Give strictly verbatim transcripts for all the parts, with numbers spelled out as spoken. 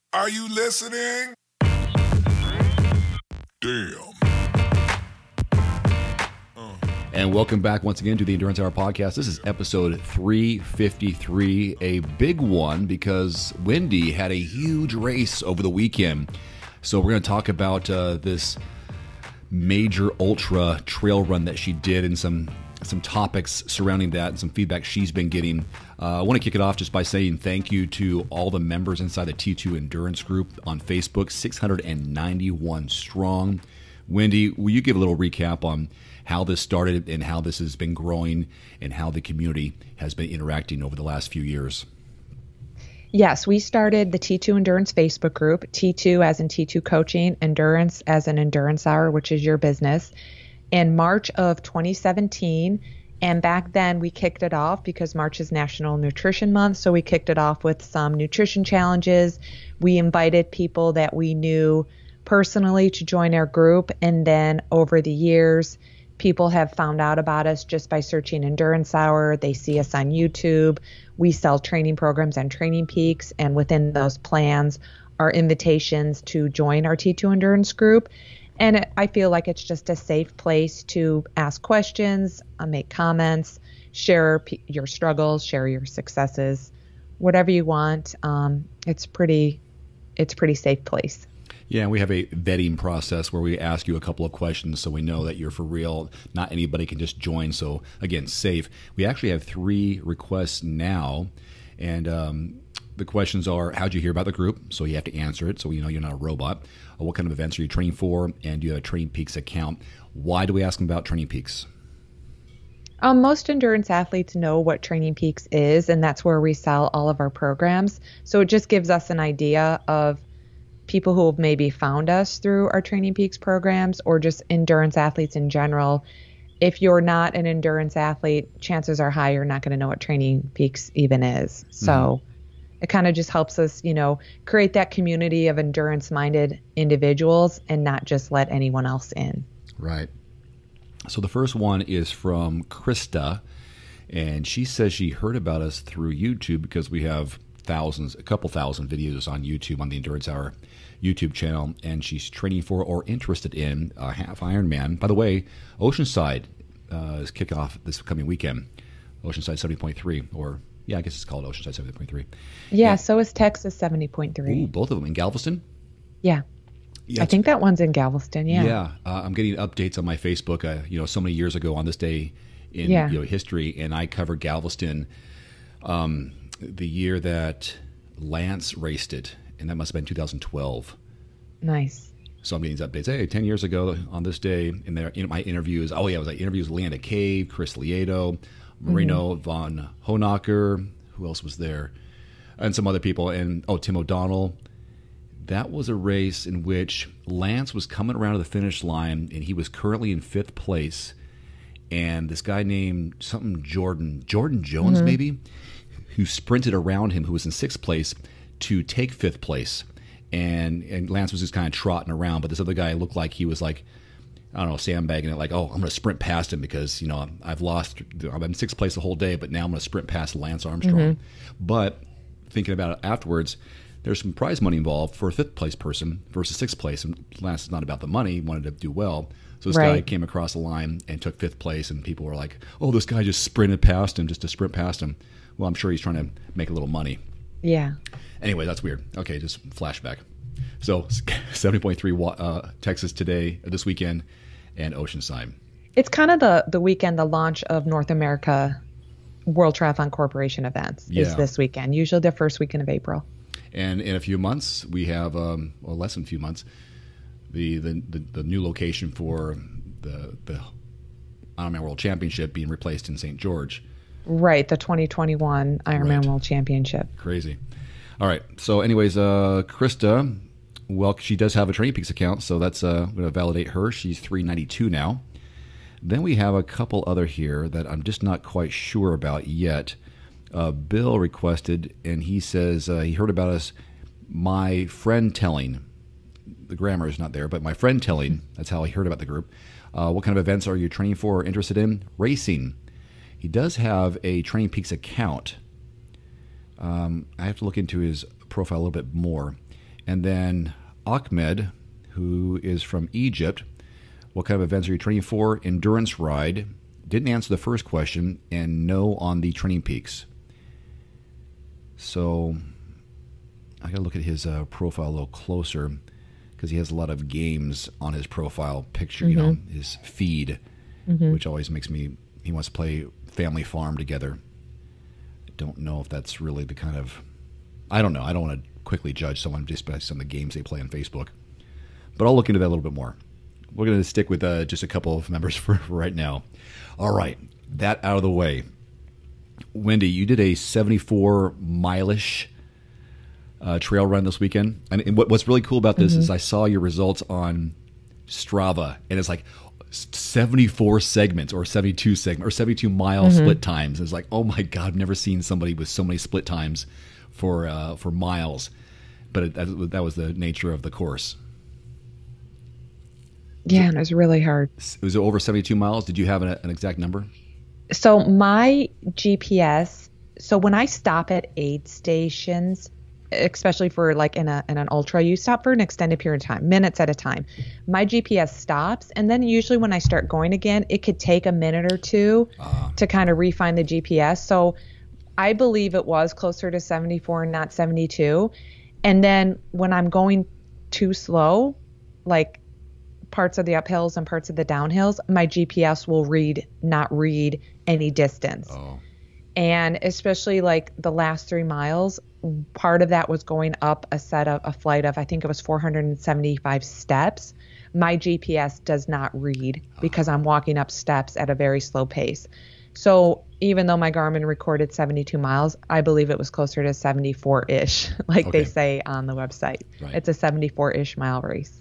Are you listening? Damn. Uh. And welcome back once again to the Endurance Hour podcast. This is episode three fifty-three, a big one because Wendy had a huge race over the weekend. So we're going to talk about uh, this major ultra trail run that she did and some some topics surrounding that and some feedback she's been getting. Uh, I want to kick it off just by saying thank you to all the members inside the T two Endurance Group on Facebook, six hundred ninety-one strong. Wendy, will you give a little recap on how this started and how this has been growing and how the community has been interacting over the last few years? Yes, we started the T two Endurance Facebook group, T two as in T two Coaching, Endurance as in Endurance Hour, which is your business, in March of twenty seventeen. And back then we kicked it off because March is National Nutrition Month. So we kicked it off with some nutrition challenges. We invited people that we knew personally to join our group. And then over the years, people have found out about us just by searching Endurance Hour. They see us on YouTube. We sell training programs on Training Peaks. And within those plans are invitations to join our T two Endurance group. And it, I feel like it's just a safe place to ask questions, uh, make comments, share p- your struggles, share your successes, whatever you want. Um, it's pretty, it's a pretty safe place. Yeah, and we have a vetting process where we ask you a couple of questions so we know that you're for real. Not anybody can just join. So again, safe. We actually have three requests now, and um, the questions are: how'd you hear about the group? So you have to answer it, so you know you're not a robot. Uh, what kind of events are you training for? And do you have a Training Peaks account? Why do we ask them about Training Peaks? Um, most endurance athletes know what Training Peaks is, and that's where we sell all of our programs. So it just gives us an idea of people who have maybe found us through our Training Peaks programs or just endurance athletes in general. If you're not an endurance athlete, chances are high you're not going to know what Training Peaks even is. So mm-hmm. It kind of just helps us, you know, create that community of endurance-minded individuals and not just let anyone else in. Right. So the first one is from Krista, and she says she heard about us through YouTube because we have thousands, a couple thousand videos on YouTube on the Endurance Hour YouTube channel, and she's training for or interested in a half Ironman. By the way, Oceanside uh, is kicking off this coming weekend. Oceanside seventy point three, or yeah, I guess it's called Oceanside seventy point three. Yeah, and, so is Texas seventy point three. Ooh, both of them in Galveston? Yeah. yeah I think that one's in Galveston, yeah. Yeah, uh, I'm getting updates on my Facebook, uh, you know, so many years ago on this day in yeah. you know, history, and I covered Galveston um, the year that Lance raced it, and that must have been two thousand twelve. Nice. So I'm getting these updates. Hey, ten years ago on this day, in there, in my interviews, oh yeah, it was like interviews with Leanda Cave, Chris Lieto, Marino mm-hmm. von Honacker, who else was there? And some other people, and oh, Tim O'Donnell. That was a race in which Lance was coming around to the finish line, and he was currently in fifth place. And this guy named something Jordan, Jordan Jones mm-hmm. maybe, who sprinted around him, who was in sixth place, to take fifth place. And and Lance was just kind of trotting around, but this other guy looked like he was like, I don't know, sandbagging it, like, oh, I'm going to sprint past him because, you know, I've lost, I'm in sixth place the whole day, but now I'm going to sprint past Lance Armstrong. Mm-hmm. But thinking about it afterwards, there's some prize money involved for a fifth place person versus sixth place. And Lance is not about the money, he wanted to do well. So this right. guy came across the line and took fifth place, and people were like, oh, this guy just sprinted past him just to sprint past him. Well, I'm sure he's trying to make a little money. Yeah. Anyway, that's weird. Okay, just flashback. So seventy point three uh, Texas today, this weekend, and Oceanside. It's kind of the, the weekend, the launch of North America World Triathlon Corporation events yeah. is this weekend, usually the first weekend of April. And in a few months, we have, um, well, less than a few months, the, the, the, the new location for the, the Ironman World Championship being replaced in Saint George. Right, the twenty twenty-one Ironman right. World Championship. Crazy. All right. So anyways, uh, Krista, well, she does have a Training Peaks account, so that's uh, going to validate her. She's three ninety-two now. Then we have a couple other here that I'm just not quite sure about yet. Uh, Bill requested, and he says uh, he heard about us, my friend telling. The grammar is not there, but my friend telling, that's how he heard about the group. Uh, what kind of events are you training for or interested in? Racing. He does have a Training Peaks account. Um, I have to look into his profile a little bit more. And then Ahmed, who is from Egypt. What kind of events are you training for? Endurance ride. Didn't answer the first question, and no on the Training Peaks. So I got to look at his uh, profile a little closer because he has a lot of games on his profile picture, mm-hmm. you know, his feed, mm-hmm. which always makes me, he wants to play Family Farm together. I don't know if that's really the kind of, I don't know. I don't want to quickly judge someone just based on the games they play on Facebook. But I'll look into that a little bit more. We're going to stick with uh, just a couple of members for, for right now. All right, that out of the way. Wendy, you did a seventy-four mile-ish uh, trail run this weekend. And, and what, what's really cool about this mm-hmm. is I saw your results on Strava, and it's like seventy-four segments or seventy-two segments or seventy-two mile mm-hmm. split times. It's like, oh my God, I've never seen somebody with so many split times for uh, for miles. But it, that, that was the nature of the course. Yeah, and it was really hard. Was it over seventy-two miles? Did you have an, an exact number? So my G P S, so when I stop at aid stations, especially for like in a in an ultra, you stop for an extended period of time, minutes at a time. My G P S stops, and then usually when I start going again, it could take a minute or two uh-huh. to kind of refine the G P S. So I believe it was closer to seventy-four and not seventy-two. And then when I'm going too slow, like parts of the uphills and parts of the downhills, my G P S will read, not read any distance. Oh. And especially like the last three miles, part of that was going up a set of a flight of, I think it was four hundred seventy-five steps. My G P S does not read because I'm walking up steps at a very slow pace. So even though my Garmin recorded seventy-two miles, I believe it was closer to seventy-four-ish, like okay. they say on the website. Right. It's a seventy-four-ish mile race.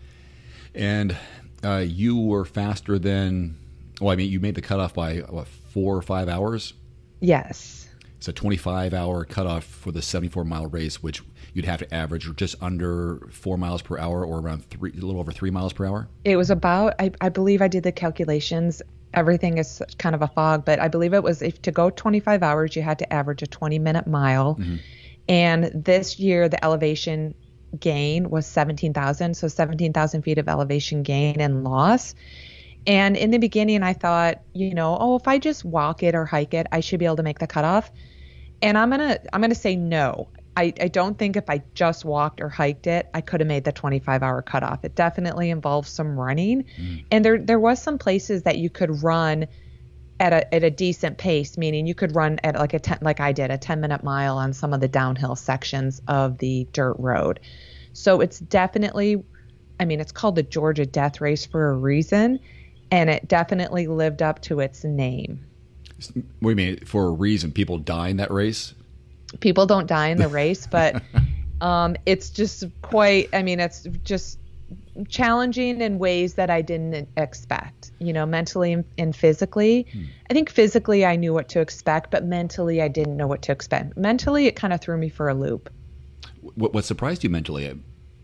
And uh, you were faster than, well, I mean, you made the cutoff by, what, four or five hours? Yes. It's a twenty-five hour cutoff for the seventy-four mile race, which you'd have to average just under four miles per hour or around three, a little over three miles per hour? It was about, I, I believe I did the calculations. Everything is kind of a fog, but I believe it was if to go twenty-five hours, you had to average a twenty minute mile. Mm-hmm. And this year, the elevation gain was seventeen thousand, so seventeen thousand feet of elevation gain and loss. And in the beginning, I thought, you know, oh, if I just walk it or hike it, I should be able to make the cutoff. And I'm gonna, I'm gonna say no. I, I don't think if I just walked or hiked it, I could have made the twenty-five hour cutoff. It definitely involves some running, mm. and there there was some places that you could run at a at a decent pace, meaning you could run at like a ten, like I did, a ten minute mile on some of the downhill sections of the dirt road. So it's definitely, I mean, it's called the Georgia Death Race for a reason, and it definitely lived up to its name. What do you mean, for a reason? People die in that race? People don't die in the race, but um, it's just quite, I mean, it's just challenging in ways that I didn't expect, you know, mentally and, and physically. Hmm. I think physically I knew what to expect, but mentally I didn't know what to expect. Mentally, it kind of threw me for a loop. What, what surprised you mentally?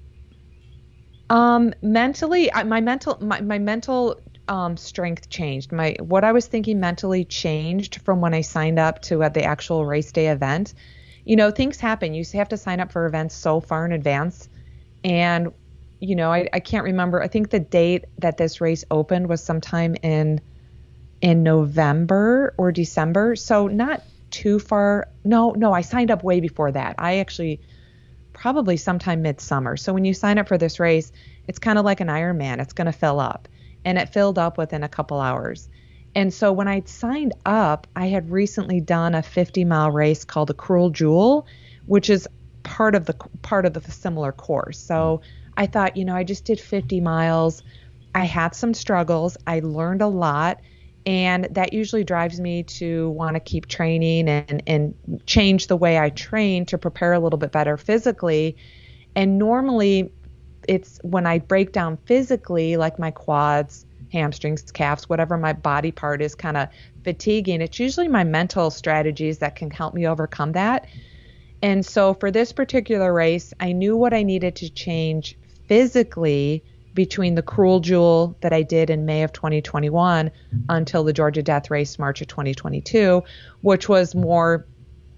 Um, mentally, I, my mental, my, my mental um, strength changed. My, what I was thinking mentally changed from when I signed up to uh, the actual race day event. You know, things happen. You have to sign up for events so far in advance. And, you know, I, I can't remember. I think the date that this race opened was sometime in in November or December. So not too far. No, no, I signed up way before that. I actually probably sometime midsummer. So when you sign up for this race, it's kind of like an Ironman. It's going to fill up. And it filled up within a couple hours. And so when I signed up, I had recently done a fifty mile race called the Cruel Jewel, which is part of the part of the similar course. So I thought, you know, I just did fifty miles. I had some struggles. I learned a lot. And that usually drives me to want to keep training and, and change the way I train to prepare a little bit better physically. And normally it's when I break down physically, like my quads, hamstrings, calves, whatever my body part is kind of fatiguing, it's usually my mental strategies that can help me overcome that. And so for this particular race, I knew what I needed to change physically between the Cruel Jewel that I did in May of twenty twenty-one until the Georgia Death Race March of twenty twenty-two, which was more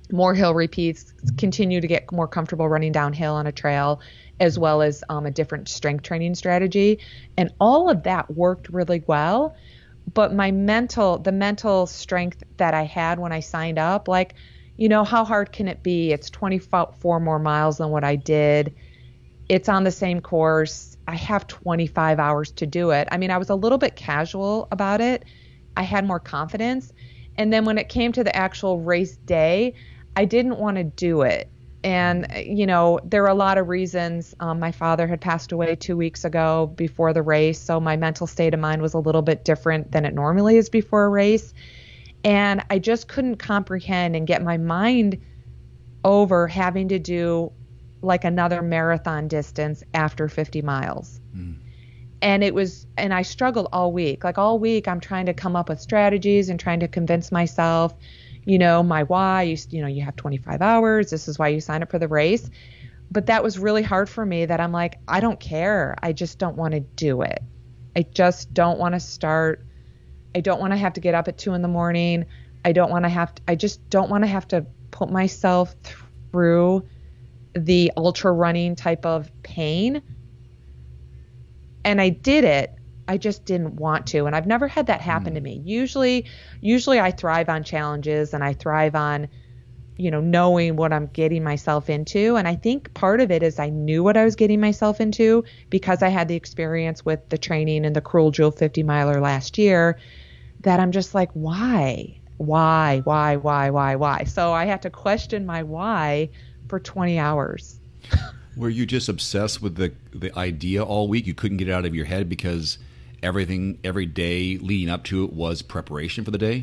more hill repeats, continue to get more comfortable running downhill on a trail, as well as um, a different strength training strategy. And all of that worked really well. But my mental, the mental strength that I had when I signed up, like, you know, how hard can it be? It's twenty-four more miles than what I did. It's on the same course. I have twenty-five hours to do it. I mean, I was a little bit casual about it. I had more confidence. And then when it came to the actual race day, I didn't want to do it. And, you know, there were a lot of reasons. Um, my father had passed away two weeks ago before the race. So my mental state of mind was a little bit different than it normally is before a race. And I just couldn't comprehend and get my mind over having to do like another marathon distance after fifty miles. Mm. And it was, and I struggled all week. Like all week, I'm trying to come up with strategies and trying to convince myself, you know, my why, you, you know, you have twenty-five hours. This is why you sign up for the race. But that was really hard for me that I'm like, I don't care. I just don't want to do it. I just don't want to start. I don't want to have to get up at two in the morning. I don't want to have to, I just don't want to have to put myself through the ultra running type of pain. And I did it. I just didn't want to. And I've never had that happen mm. to me. Usually, usually I thrive on challenges and I thrive on, you know, knowing what I'm getting myself into. And I think part of it is I knew what I was getting myself into because I had the experience with the training and the Cruel Jewel fifty miler last year, that I'm just like, why, why, why, why, why, why? So I had to question my why for twenty hours. Were you just obsessed with the the idea all week? You couldn't get it out of your head because everything, every day leading up to it was preparation for the day?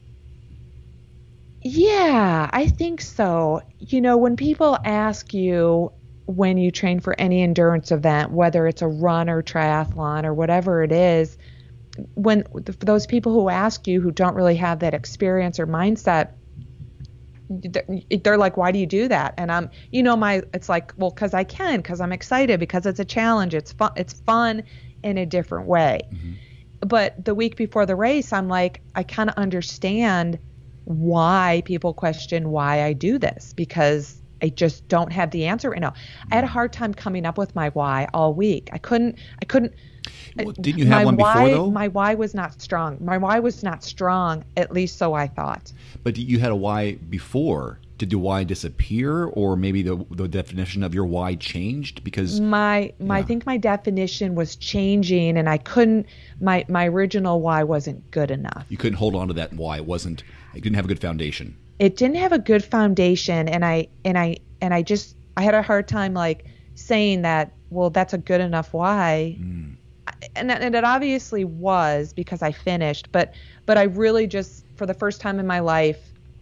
Yeah, I think so. You know, when people ask you when you train for any endurance event, whether it's a run or triathlon or whatever it is, when those people who ask you who don't really have that experience or mindset, they're like, why do you do that? And I'm, you know, my, it's like, well, cause I can, cause I'm excited, because it's a challenge. It's fun. It's fun in a different way. Mm-hmm. But the week before the race, I'm like, I kind of understand why people question why I do this, because I just don't have the answer right now. I had a hard time coming up with my why all week. I couldn't, I couldn't. Well, didn't you have my one before why, though? My why was not strong. My why was not strong, at least so I thought. But you had a why before. Did the why disappear, or maybe the the definition of your why changed? Because my my yeah. I think my definition was changing, and I couldn't. My my original why wasn't good enough. You couldn't hold on to that why. It wasn't. It didn't have a good foundation. It didn't have a good foundation, and I and I and I just I had a hard time like saying that. Well, that's a good enough why. Mm. And, and it obviously was, because I finished, but but I really just, for the first time in my life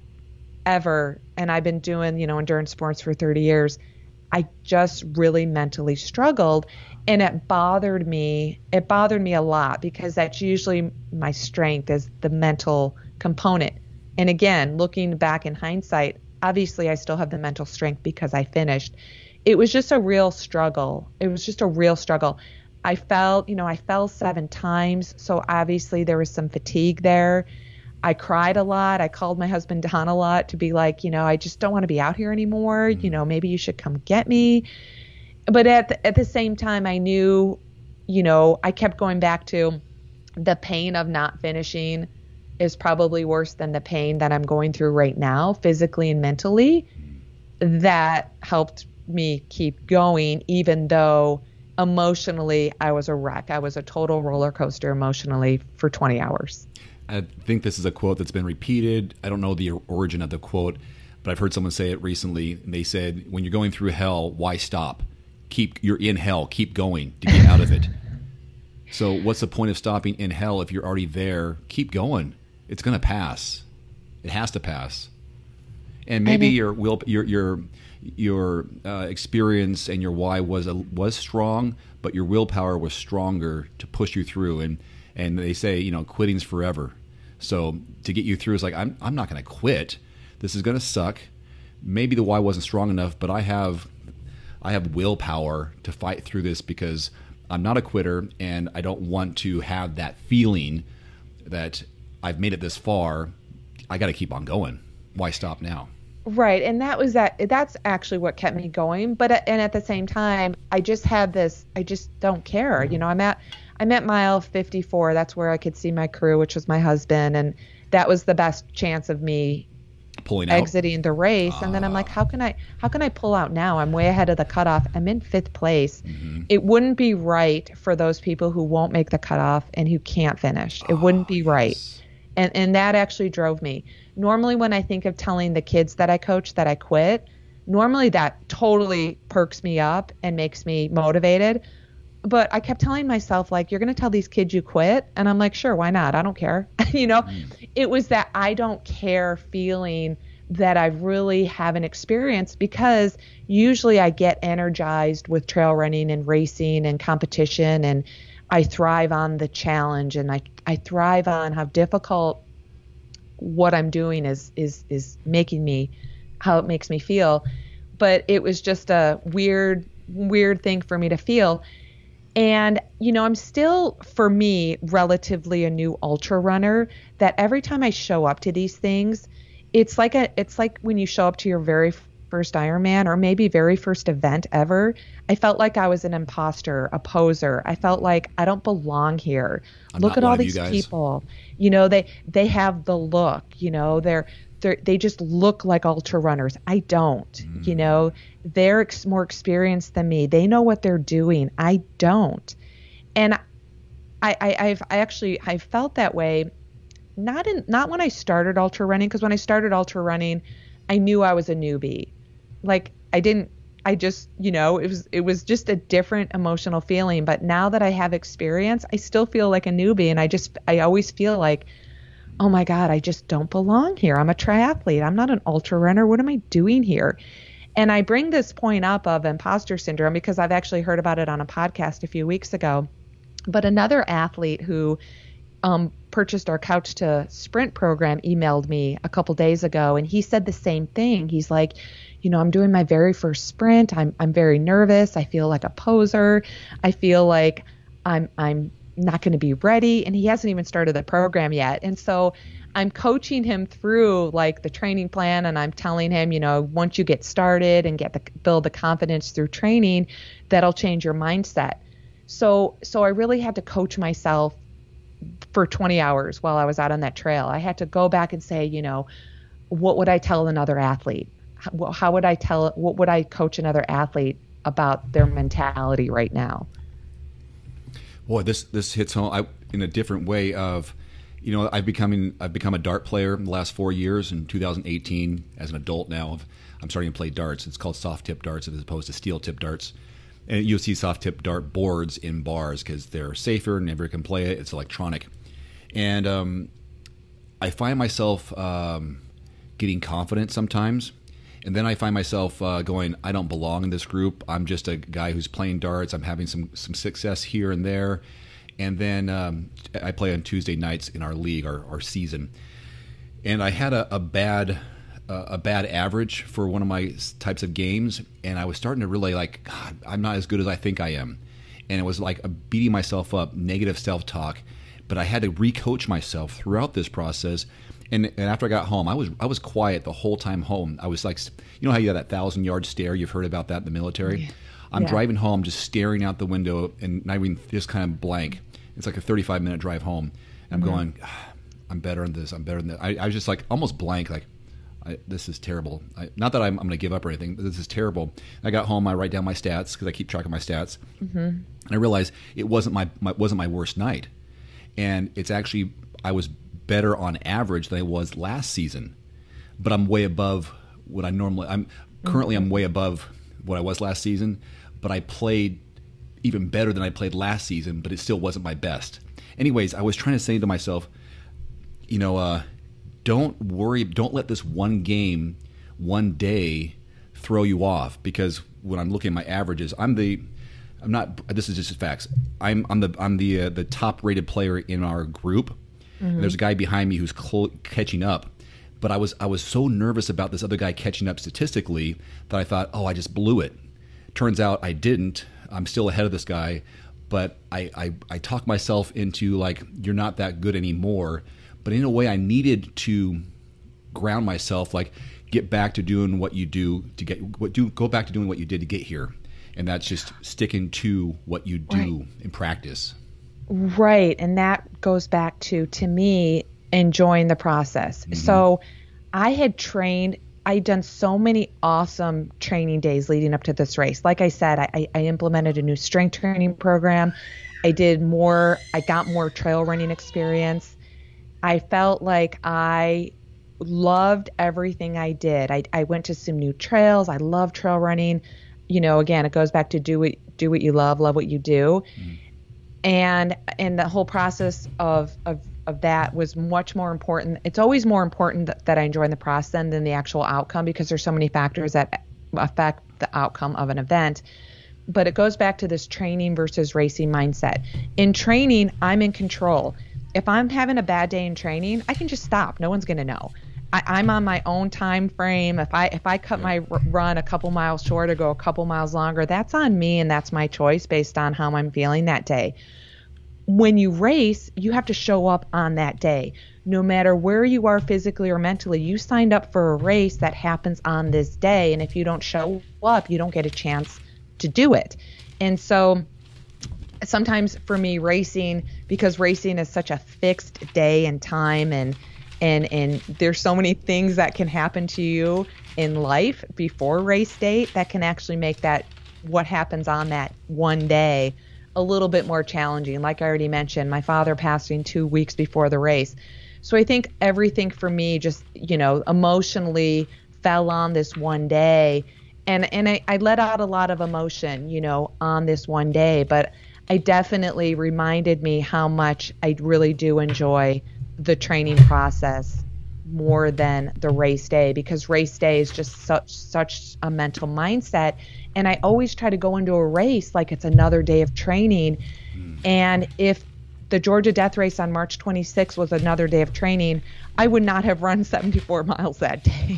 ever, and I've been doing, you know, endurance sports for thirty years, I just really mentally struggled, and it bothered me. It bothered me a lot, because that's usually my strength, is the mental component. And again, looking back in hindsight, obviously I still have the mental strength because I finished. It was just a real struggle. It was just a real struggle. I fell, you know, I fell seven times. So obviously there was some fatigue there. I cried a lot. I called my husband Don a lot to be like, you know, I just don't want to be out here anymore. Mm-hmm. You know, maybe you should come get me. But at the, at the same time, I knew, you know, I kept going back to the pain of not finishing is probably worse than the pain that I'm going through right now, physically and mentally. That helped me keep going, even though emotionally I was a wreck. I was a total roller coaster emotionally for twenty hours. I think this is a quote that's been repeated. I don't know the origin of the quote, but I've heard someone say it recently. And they said, when you're going through hell, why stop? Keep, you're in hell, keep going to get out of it. So what's the point of stopping in hell if you're already there? Keep going. It's going to pass. It has to pass. And maybe I mean, your will, your your your uh, experience and your why was a, was strong, but your willpower was stronger to push you through. And and they say, you know, quitting's forever. So to get you through is like, I'm I'm not going to quit. This is going to suck. Maybe the why wasn't strong enough, but I have I have willpower to fight through this, because I'm not a quitter, and I don't want to have that feeling that I've made it this far. I got to keep on going. Why stop now? Right. And that was that, that's actually what kept me going. But, at- and at the same time, I just had this, I just don't care. You know, I'm at, I'm at mile fifty-four. That's where I could see my crew, which was my husband. And that was the best chance of me Pulling out. exiting the race. And then I'm like, how can I, how can I pull out now? I'm way ahead of the cutoff. I'm in fifth place. Mm-hmm. It wouldn't be right for those people who won't make the cutoff and who can't finish. It Oh, wouldn't be yes. right. And, and that actually drove me. Normally, when I think of telling the kids that I coach that I quit, normally that totally perks me up and makes me motivated. But I kept telling myself, like, you're going to tell these kids you quit? And I'm like, sure, why not? I don't care. you know, mm. It was that I don't care feeling that I really haven't experienced, because usually I get energized with trail running and racing and competition, and I thrive on the challenge, and I, I thrive on how difficult what I'm doing is, is, is making me, how it makes me feel. But it was just a weird, weird thing for me to feel. And, you know, I'm still, for me, relatively a new ultra runner, that every time I show up to these things, it's like a, it's like when you show up to your very first Ironman, or maybe very first event ever. I felt like I was an imposter, a poser. I felt like I don't belong here. I'm Look not at all one of these you guys. people. You know, they they have the look. You know, they're they they just look like ultra runners. I don't. Mm. You know, they're ex- more experienced than me. They know what they're doing. I don't. And I I I've I actually I felt that way. Not in not when I started ultra running, because when I started ultra running, I knew I was a newbie. Like I didn't, I just, you know, it was, it was just a different emotional feeling. But now that I have experience, I still feel like a newbie. And I just, I always feel like, oh my God, I just don't belong here. I'm a triathlete. I'm not an ultra runner. What am I doing here? And I bring this point up of imposter syndrome because I've actually heard about it on a podcast a few weeks ago. But another athlete who um, purchased our Couch to Sprint program emailed me a couple days ago, and he said the same thing. He's like, you know, I'm doing my very first sprint. I'm I'm very nervous. I feel like a poser. I feel like I'm I'm not going to be ready. And he hasn't even started the program yet. And so I'm coaching him through like the training plan, and I'm telling him, you know, once you get started and get the build the confidence through training, that'll change your mindset. So so I really had to coach myself for twenty hours while I was out on that trail. I had to go back and say, you know, what would I tell another athlete? How, how would I tell, what would I coach another athlete about their mentality right now? Boy, this this hits home I, in a different way. Of, you know, I've becoming I've become a dart player in the last four years. In two thousand eighteen, as an adult now, I'm starting to play darts. It's called soft tip darts as opposed to steel tip darts. And you'll see soft tip dart boards in bars because they're safer and everyone can play it. It's electronic, and um, I find myself um, getting confident sometimes. And then I find myself uh, going, I don't belong in this group. I'm just a guy who's playing darts. I'm having some, some success here and there. And then um, I play on Tuesday nights in our league, our, our season. And I had a, a bad uh, a bad average for one of my types of games. And I was starting to really like, God, I'm not as good as I think I am. And it was like a beating myself up, negative self-talk. But I had to re-coach myself throughout this process. And, and after I got home, I was I was quiet the whole time home. I was like, you know how you have that thousand yard stare? You've heard about that in the military. Yeah. I'm yeah. driving home, just staring out the window, and not even just kind of blank. It's like a thirty-five minute drive home, and mm-hmm. I'm going, ah, I'm better than this. I'm better than that. I, I was just like almost blank, like I, this is terrible. I, not that I'm, I'm going to give up or anything, but this is terrible. I got home, I write down my stats because I keep track of my stats, mm-hmm. and I realized it wasn't my, my wasn't my worst night, and it's actually I was better on average than I was last season, but I'm way above what I normally. I'm currently mm-hmm. I'm way above what I was last season, but I played even better than I played last season, but it still wasn't my best. Anyways, I was trying to say to myself, you know, uh, don't worry, don't let this one game, one day, throw you off. Because when I'm looking at my averages, I'm the, I'm not. This is just facts. I'm I'm the I'm the uh, the top rated player in our group. Mm-hmm. And there's a guy behind me who's cl- catching up, but I was I was so nervous about this other guy catching up statistically that I thought, oh, I just blew it. Turns out I didn't. I'm still ahead of this guy, but I I, I talked myself into like, you're not that good anymore. But in a way, I needed to ground myself. Like, get back to doing what you do to get what do go back to doing what you did to get here, and that's just sticking to what you do Right. in practice. Right. And that goes back to, to me, enjoying the process. Mm-hmm. So I had trained, I'd done so many awesome training days leading up to this race. Like I said, I, I implemented a new strength training program. I did more, I got more trail running experience. I felt like I loved everything I did. I, I went to some new trails. I love trail running. You know, again, it goes back to do what, do what you love, love what you do. Mm-hmm. And and the whole process of, of of that was much more important. It's always more important that, that I enjoy the process than, than the actual outcome, because there's so many factors that affect the outcome of an event. But it goes back to this training versus racing mindset. In training, I'm in control. If I'm having a bad day in training, I can just stop. No one's going to know. I, I'm on my own time frame. If I if I cut my r- run a couple miles short or go a couple miles longer, that's on me, and that's my choice based on how I'm feeling that day. When you race, you have to show up on that day. No matter where you are physically or mentally, you signed up for a race that happens on this day, and if you don't show up, you don't get a chance to do it. And so sometimes for me, racing, because racing is such a fixed day and time, and And and there's so many things that can happen to you in life before race date that can actually make that, what happens on that one day, a little bit more challenging. Like I already mentioned, my father passing two weeks before the race. So I think everything for me just, you know, emotionally fell on this one day. And and I, I let out a lot of emotion, you know, on this one day. But I definitely reminded me how much I really do enjoy the training process more than the race day, because race day is just such such a mental mindset. And I always try to go into a race like it's another day of training. Mm. And if the Georgia Death Race on March twenty-sixth was another day of training, I would not have run seventy-four miles that day.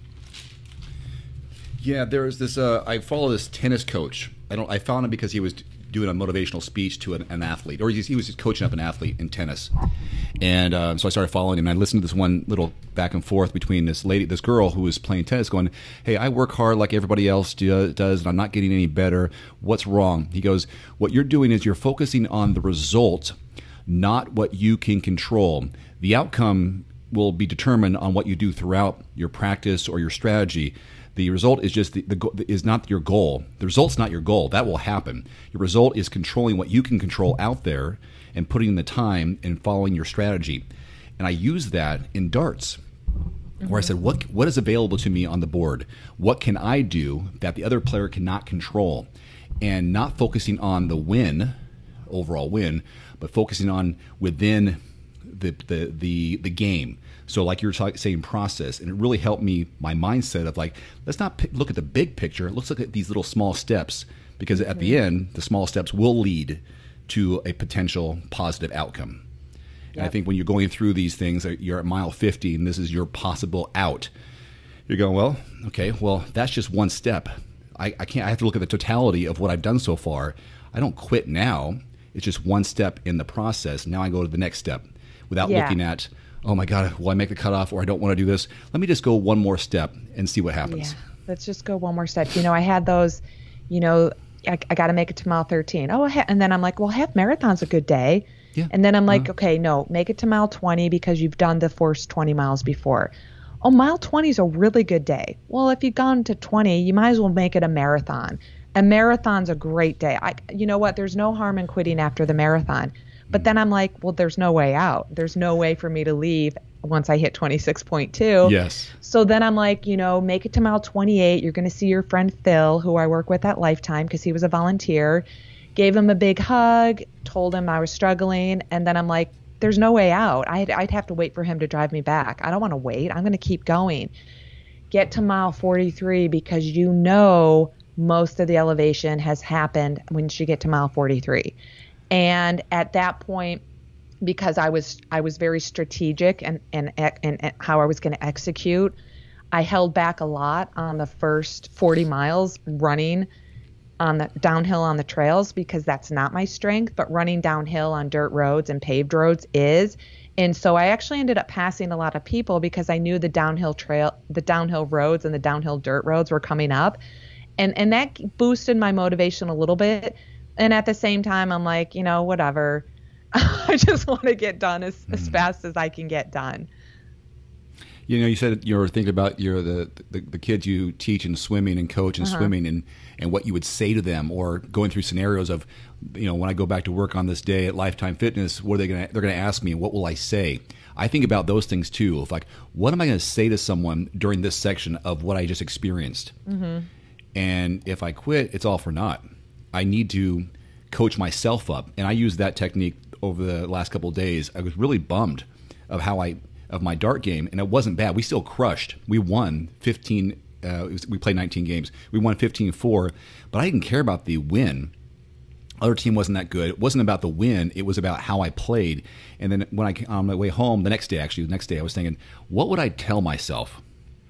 Yeah, there was this. Uh, I follow this tennis coach. I don't. I found him because he was doing a motivational speech to an, an athlete, or he, he was just coaching up an athlete in tennis. And um, so I started following him, and I listened to this one little back and forth between this lady, this girl who was playing tennis, going, "Hey, I work hard like everybody else do, does, and I'm not getting any better. What's wrong?" He goes, "What you're doing is you're focusing on the result, not what you can control. The outcome will be determined on what you do throughout your practice or your strategy. The result is just the, the is not your goal. The result's not your goal. That will happen. Your result is controlling what you can control out there and putting in the time and following your strategy." And I used that in darts, mm-hmm. where I said, what what is available to me on the board? What can I do that the other player cannot control? And not focusing on the win, overall win, but focusing on within the the the, the game. So like you were talking, saying process, and it really helped me, my mindset of like, let's not pick, look at the big picture. Let's look at these little small steps, because mm-hmm. at the end, the small steps will lead to a potential positive outcome. Yep. And I think when you're going through these things, you're at mile fifty, and this is your possible out. You're going, well, okay, well, that's just one step. I, I can't. I have to look at the totality of what I've done so far. I don't quit now. It's just one step in the process. Now I go to the next step without yeah. looking at, oh my God, will I make the cutoff, or I don't want to do this? Let me just go one more step and see what happens. Yeah, let's just go one more step. You know, I had those, you know, I, I got to make it to mile thirteen. Oh, ha- and then I'm like, well, half marathon's a good day. Yeah. And then I'm like, uh-huh. okay, no, make it to mile twenty because you've done the first twenty miles before. Oh, mile twenty is a really good day. Well, if you've gone to twenty, you might as well make it a marathon. A marathon's a great day. I, you know what? There's no harm in quitting after the marathon. But then I'm like, well, there's no way out. There's no way for me to leave once I hit twenty-six point two. Yes. So then I'm like, you know, make it to mile twenty-eight. You're going to see your friend Phil, who I work with at Lifetime because he was a volunteer. Gave him a big hug, told him I was struggling. And then I'm like, there's no way out. I'd, I'd have to wait for him to drive me back. I don't want to wait. I'm going to keep going. Get to mile forty-three because you know most of the elevation has happened when you get to mile forty-three. And at that point, because I was I was very strategic and and and, and how I was going to execute, I held back a lot on the first forty miles running on the downhill on the trails because that's not my strength, but running downhill on dirt roads and paved roads is. And so I actually ended up passing a lot of people because I knew the downhill trail, the downhill roads and the downhill dirt roads were coming up. And and that boosted my motivation a little bit. And at the same time, I'm like, you know, whatever. I just want to get done as, mm. as fast as I can get done. You know, you said you were thinking about your the, the, the kids you teach in swimming and coach in uh-huh. swimming and, and what you would say to them, or going through scenarios of, you know, when I go back to work on this day at Lifetime Fitness, what are they going to, they're going to ask me, what will I say? I think about those things too, of like, what am I going to say to someone during this section of what I just experienced? Mm-hmm. And if I quit, it's all for naught. I need to coach myself up. And I used that technique over the last couple of days. I was really bummed of how I, of my dart game, and it wasn't bad. We still crushed. We won fifteen, uh, it was, we played nineteen games. We won fifteen four, but I didn't care about the win. Other team wasn't that good. It wasn't about the win. It was about how I played. And then when I, on my way home, the next day, actually, the next day, I was thinking, what would I tell myself?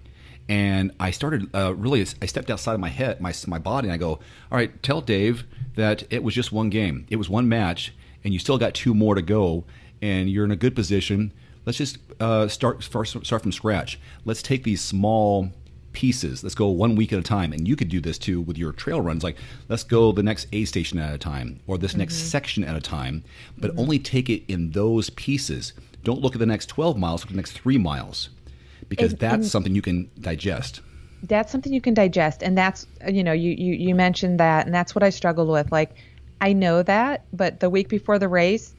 And I started uh, really, I stepped outside of my head, my my body, and I go, all right, tell Dave that it was just one game. It was one match, and you still got two more to go, and you're in a good position. Let's just uh, start first, start from scratch. Let's take these small pieces. Let's go one week at a time. And you could do this too with your trail runs. Like, let's go the next aid station at a time, or this mm-hmm. next section at a time, but mm-hmm. only take it in those pieces. Don't look at the next twelve miles, look at the next three miles, because and, that's and something you can digest. That's something you can digest. And that's, you know, you, you, you mentioned that, and that's what I struggled with. Like, I know that, but the week before the race,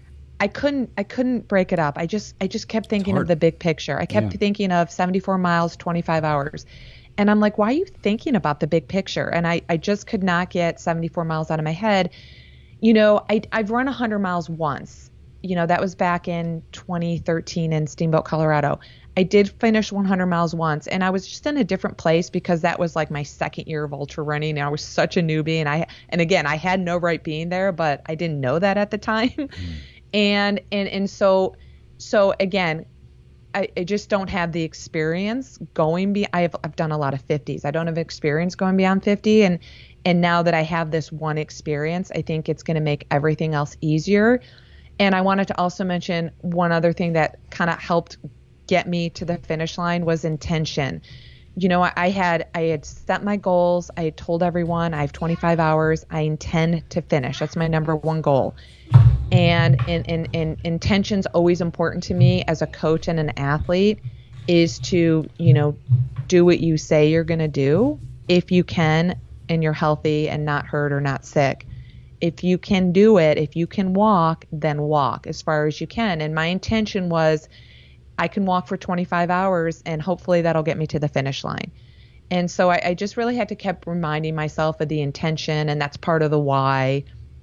I couldn't I couldn't break it up. I just I just kept thinking of the big picture. I kept yeah. thinking of seventy-four miles, twenty-five hours. And I'm like, why are you thinking about the big picture? And I, I just could not get seventy-four miles out of my head. You know, I, I've run one hundred miles once. You know, that was back in twenty thirteen in Steamboat, Colorado. I did finish one hundred miles once, and I was just in a different place because that was like my second year of ultra running, and I was such a newbie. And I and again, I had no right being there, but I didn't know that at the time. Mm. And, and, and so, so again, I, I just don't have the experience going be I've, I've done a lot of fifties. I don't have experience going beyond fifty. And, and now that I have this one experience, I think it's going to make everything else easier. And I wanted to also mention one other thing that kind of helped get me to the finish line was intention. You know, I had, I had set my goals. I had told everyone I have twenty-five hours. I intend to finish. That's my number one goal. And, and, and, and intention's always important to me as a coach and an athlete, is to, you know, do what you say you're going to do if you can, and you're healthy and not hurt or not sick. If you can do it, if you can walk, then walk as far as you can. And my intention was, I can walk for twenty-five hours and hopefully that'll get me to the finish line. And so I, I just really had to keep reminding myself of the intention, and that's part of the why.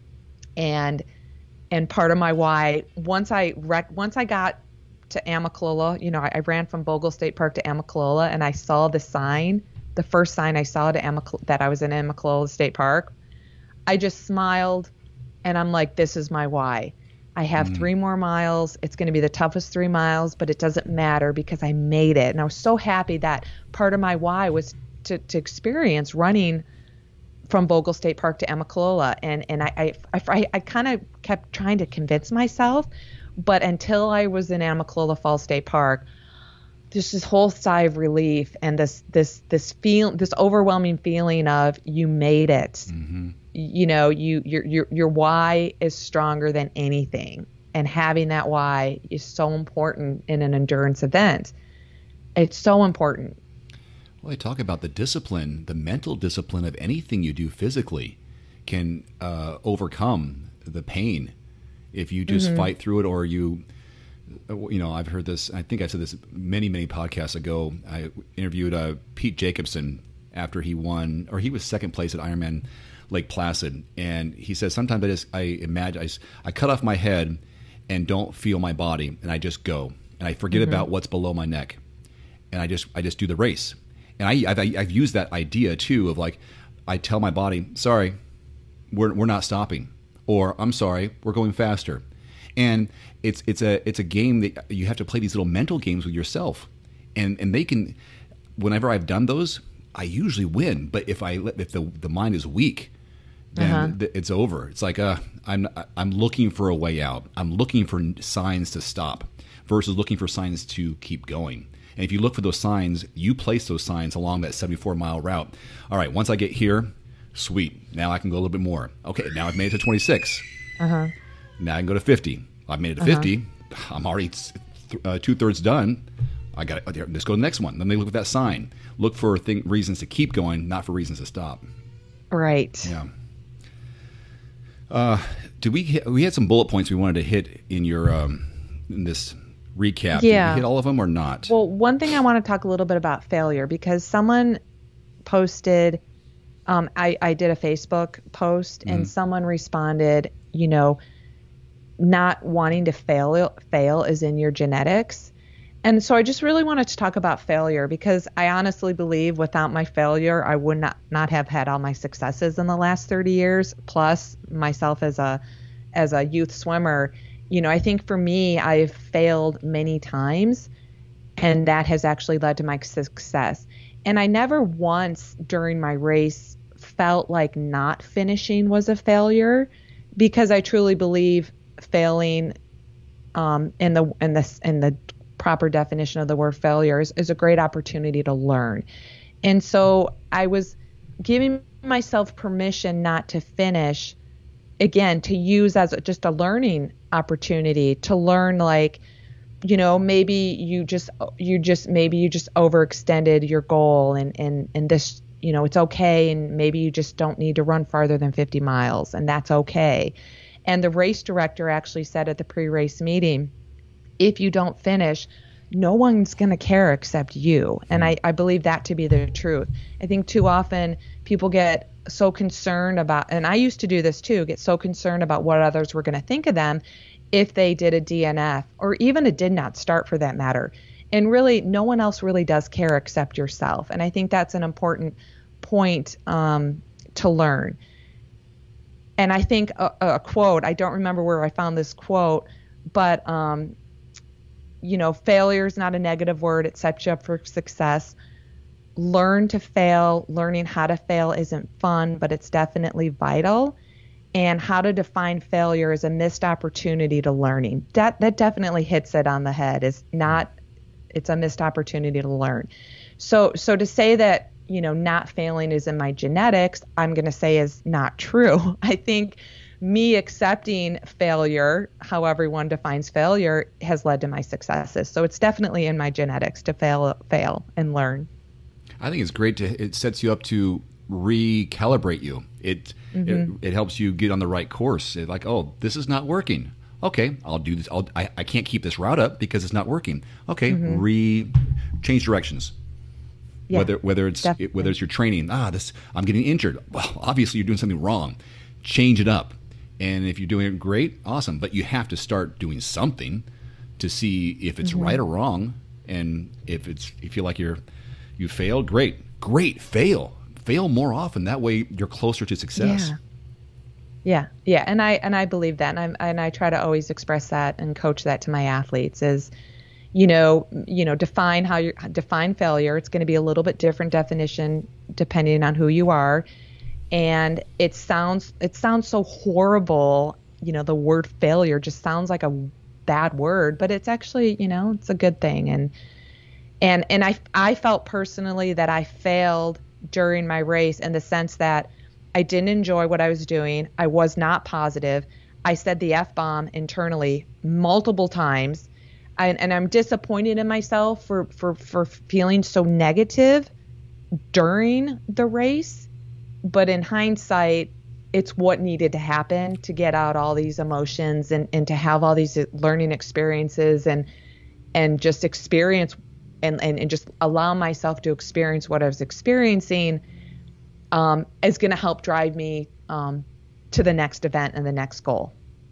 And and part of my why, once I rec- once I got to Amicalola, you know, I, I ran from Bogle State Park to Amicalola, and I saw the sign, the first sign I saw to Amical- that I was in Amicalola State Park. I just smiled, and I'm like, this is my why. I have mm. three more miles. It's going to be the toughest three miles, but it doesn't matter because I made it. And I was so happy that part of my why was to, to experience running from Bogle State Park to Amicalola. And, and I, I, I, I kind of kept trying to convince myself, but until I was in Amicalola Falls State Park, there's this whole sigh of relief and this, this, this feel, this overwhelming feeling of you made it. Mm-hmm. You know, you, your, your, your why is stronger than anything. And having that why is so important in an endurance event. It's so important. Well, I talk about the discipline, the mental discipline of anything you do physically can uh, overcome the pain if you just mm-hmm. fight through it, or you, you know, I've heard this, I think I said this many, many podcasts ago. I interviewed uh, Pete Jacobson after he won, or he was second place at Ironman Lake Placid. And he says, sometimes I just, I imagine, I, I cut off my head and don't feel my body, and I just go. And I forget mm-hmm. about what's below my neck. And I just, I just do the race. And I, I've, I've used that idea too of like, I tell my body, sorry, we're we're not stopping, or I'm sorry, we're going faster. And it's it's a it's a game that you have to play these little mental games with yourself, and and they can. Whenever I've done those, I usually win. But if I if the the mind is weak, then Uh-huh. th- it's over. It's like uh, I'm I'm looking for a way out. I'm looking for signs to stop versus looking for signs to keep going. And if you look for those signs, you place those signs along that seventy-four mile route. All right, once I get here, sweet. Now I can go a little bit more. Okay, now I've made it to twenty-six. Uh-huh. Now I can go to fifty. I've made it to Uh-huh. fifty. I'm already uh, two thirds done. I got it. Let's go to the next one. Then they look at that sign. Look for thing, reasons to keep going, not for reasons to stop. Right. Yeah. Uh, did we hit, we had some bullet points we wanted to hit in your um, in this recap? Yeah. Did we hit all of them or not? Well, one thing I want to talk a little bit about failure, because someone posted, um, I, I did a Facebook post Mm-hmm. and someone responded, you know, not wanting to fail fail is in your genetics. And so I just really wanted to talk about failure, because I honestly believe without my failure, I would not, not have had all my successes in the last thirty years, plus myself as a as a youth swimmer. You know, I think for me, I've failed many times, and that has actually led to my success. And I never once during my race felt like not finishing was a failure, because I truly believe failing um, in the in the in the proper definition of the word failure is, is a great opportunity to learn. And so I was giving myself permission not to finish, again, to use as a, just a learning opportunity to learn, like, you know, maybe you just, you just, maybe you just overextended your goal and, and, and this, you know, it's okay. And maybe you just don't need to run farther than fifty miles, and that's okay. And the race director actually said at the pre-race meeting, if you don't finish, no one's going to care except you. And I, I believe that to be the truth. I think too often people get so concerned about, and I used to do this too, get so concerned about what others were going to think of them if they did a D N F or even a did not start for that matter. And really, no one else really does care except yourself. And I think that's an important point um, to learn. And I think a, a quote, I don't remember where I found this quote, but um, you know, failure is not a negative word. It sets you up for success. Learn to fail. Learning how to fail isn't fun, but it's definitely vital. And how to define failure as a missed opportunity to learning. That that definitely hits it on the head. Is not, it's a missed opportunity to learn. So so to say that, you know, not failing is in my genetics, I'm going to say is not true. I think me accepting failure, however one defines failure, has led to my successes. So it's definitely in my genetics to fail, fail and learn. I think it's great to, it sets you up to recalibrate you. It, Mm-hmm. it, it helps you get on the right course. It's like, oh, this is not working. Okay, I'll do this. I'll, I, I can't keep this route up because it's not working. Okay, Mm-hmm. re change directions. Yeah, whether whether it's definitely. whether it's your training, ah, this I'm getting injured. Well, obviously you're doing something wrong. Change it up. And if you're doing it great, awesome. But you have to start doing something to see if it's Mm-hmm. right or wrong. And if it's if you feel like you're you failed, great, great, fail, fail more often. That way you're closer to success. Yeah. Yeah, yeah, and I and I believe that, and I and I try to always express that and coach that to my athletes is, you know, you know, define how you define failure. It's going to be a little bit different definition depending on who you are. And it sounds it sounds so horrible, you know, the word failure just sounds like a bad word, but it's actually, you know, it's a good thing. And and and I I felt personally that I failed during my race in the sense that I didn't enjoy what I was doing. I was not positive. I said the F-bomb internally multiple times. I, and I'm disappointed in myself for, for, for feeling so negative during the race. But in hindsight, it's what needed to happen to get out all these emotions and, and to have all these learning experiences and and just experience and, and, and just allow myself to experience what I was experiencing um, is going to help drive me um, to the next event and the next goal.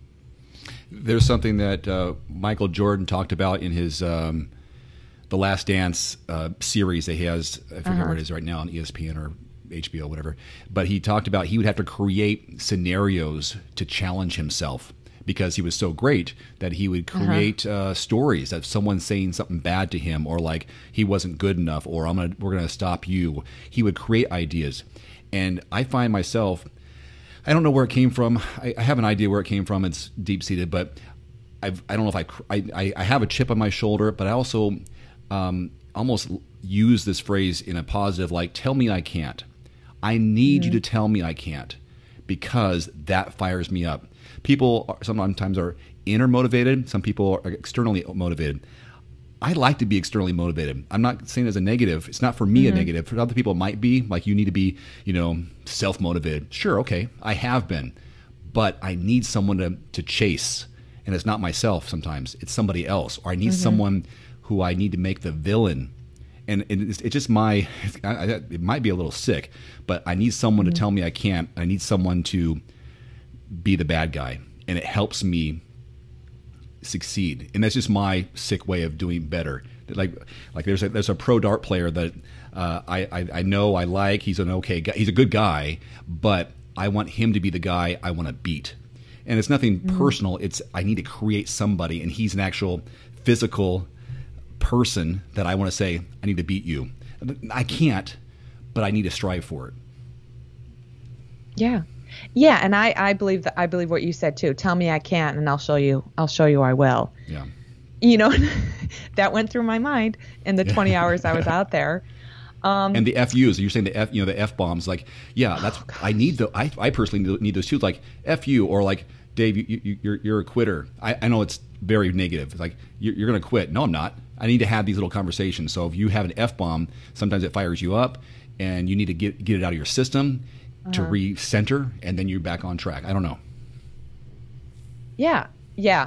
There's something that uh, Michael Jordan talked about in his um, The Last Dance uh, series that he has. I forget Uh-huh. where it is right now on E S P N or H B O, whatever. But he talked about he would have to create scenarios to challenge himself because he was so great that he would create uh-huh. uh, stories that someone's saying something bad to him or like he wasn't good enough or I'm gonna we're gonna stop you. He would create ideas, and I find myself I don't know where it came from. I, I have an idea where it came from. It's deep seated, but I've, I don't know if I, I I have a chip on my shoulder, but I also um, almost use this phrase in a positive, like, tell me I can't. I need mm-hmm. you to tell me I can't, because that fires me up. People are, sometimes are inner motivated. Some people are externally motivated. I like to be externally motivated. I'm not saying it as a negative. It's not for me mm-hmm. a negative. For other people, it might be. Like, you need to be, you know, self-motivated. Sure, okay, I have been. But I need someone to, to chase. And it's not myself sometimes. It's somebody else. Or I need mm-hmm. someone who I need to make the villain. And it's, it's just my, it might be a little sick, but I need someone mm-hmm. to tell me I can't. I need someone to be the bad guy. And it helps me succeed. And that's just my sick way of doing better. Like, like there's a there's a pro dart player that uh, I, I I know I like. He's an okay guy. He's a good guy, but I want him to be the guy I want to beat. And it's nothing mm-hmm. personal. It's I need to create somebody, and he's an actual physical person that I want to say, I need to beat you. I can't, but I need to strive for it. Yeah. Yeah, and I, I believe that I believe what you said too. Tell me I can't, and I'll show you. I'll show you I will. Yeah. You know, that went through my mind in the twenty hours I was out there. Um, and the F Us, you're saying the F, you know, the F bombs. Like, yeah, that's oh, I need the. I, I personally need those too. Like F you, or like, Dave, you, you, you're you're a quitter. I, I know it's very negative. It's like you're, you're going to quit. No, I'm not. I need to have these little conversations. So if you have an F bomb, sometimes it fires you up, and you need to get get it out of your system. Uh-huh. To recenter, and then you're back on track. I don't know. Yeah, yeah.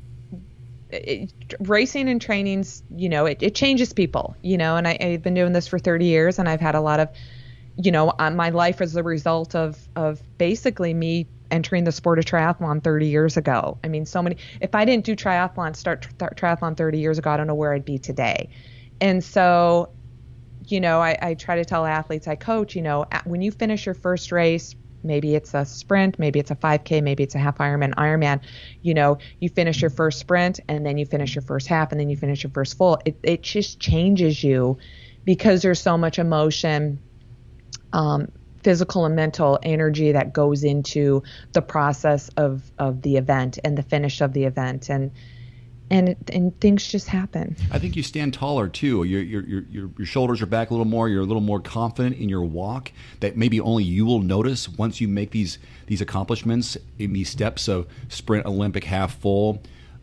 It, racing and trainings, you know, it, it changes people, you know, and I, I've been doing this for thirty years, and I've had a lot of, you know, uh, my life as a result of, of basically me entering the sport of triathlon thirty years ago. I mean, so many, if I didn't do triathlon, start tri- triathlon thirty years ago, I don't know where I'd be today. And so, you know, I, I try to tell athletes I coach, you know, when you finish your first race, maybe it's a sprint, maybe it's a five K, maybe it's a half Ironman, Ironman, you know, you finish your first sprint, and then you finish your first half, and then you finish your first full. It, it just changes you because there's so much emotion, um, physical and mental energy that goes into the process of, of the event and the finish of the event. And And and things just happen. I think you stand taller too. Your your your your your shoulders are back a little more. You're a little more confident in your walk. That maybe only you will notice once you make these these accomplishments in these steps of sprint, Olympic, half full,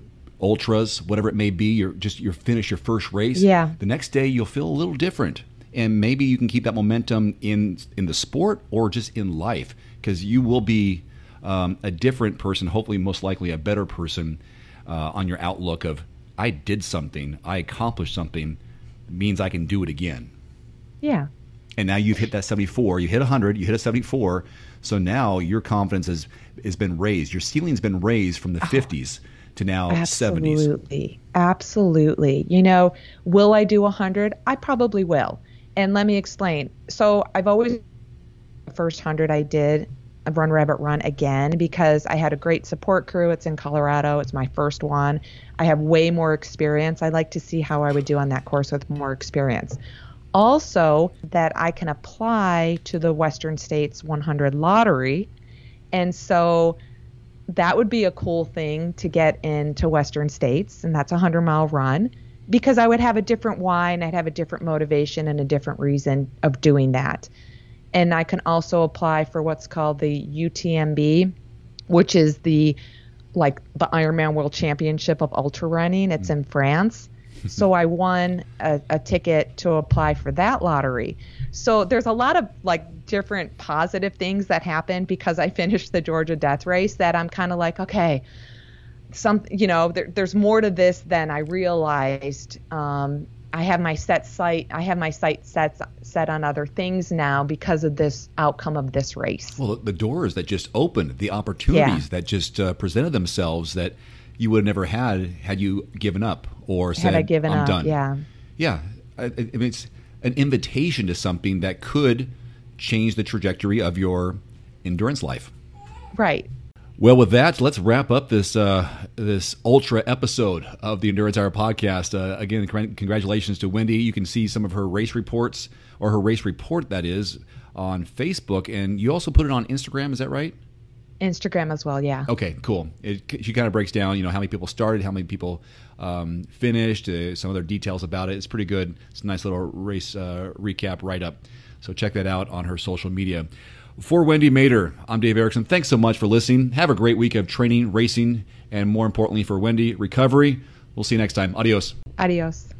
ultras, whatever it may be. You're just you're finish your first race. Yeah. The next day you'll feel a little different, and maybe you can keep that momentum in in the sport or just in life, because you will be um, a different person. Hopefully, most likely a better person. Uh, on your outlook of, I did something, I accomplished something, means I can do it again. Yeah. And now you've hit that seventy-four, you hit one hundred, you hit a seventy-four, so now your confidence has, has been raised. Your ceiling's been raised from the oh, fifties to now absolutely, seventies. Absolutely. Absolutely. You know, will I do one hundred? I probably will. And let me explain. So I've always, the first one hundred I did, Run Rabbit Run again, because I had a great support crew. It's in Colorado. It's my first one. I have way more experience. I like to see how I would do on that course with more experience. Also, that I can apply to the Western States one hundred lottery. And so that would be a cool thing to get into Western States. And that's a hundred mile run, because I would have a different why, and I'd have a different motivation and a different reason of doing that. And I can also apply for what's called the U T M B, which is the like the Ironman World Championship of ultra running. It's in France. So I won a, a ticket to apply for that lottery. So there's a lot of like different positive things that happen because I finished the Georgia Death Race, that I'm kind of like, okay, some, you know, there, there's more to this than I realized. Um, I have my set sight. I have my sight set set on other things now because of this outcome of this race. Well, the doors that just opened, the opportunities yeah. that just uh, presented themselves that you would have never had had you given up or said, had I given I'm up, done. Yeah, yeah. I, I mean, it's an invitation to something that could change the trajectory of your endurance life. Right. Well, with that, let's wrap up this uh, this ultra episode of the Endurance Hour podcast. Uh, again, congratulations to Wendy. You can see some of her race reports, or her race report, that is, on Facebook. And you also put it on Instagram, is that right? Instagram as well, yeah. Okay, cool. It, she kind of breaks down, you know, how many people started, how many people um, finished, uh, some other details about it. It's pretty good. It's a nice little race uh, recap write-up. So check that out on her social media. For Wendy Mader, I'm Dave Erickson. Thanks so much for listening. Have a great week of training, racing, and more importantly for Wendy, recovery. We'll see you next time. Adios. Adios.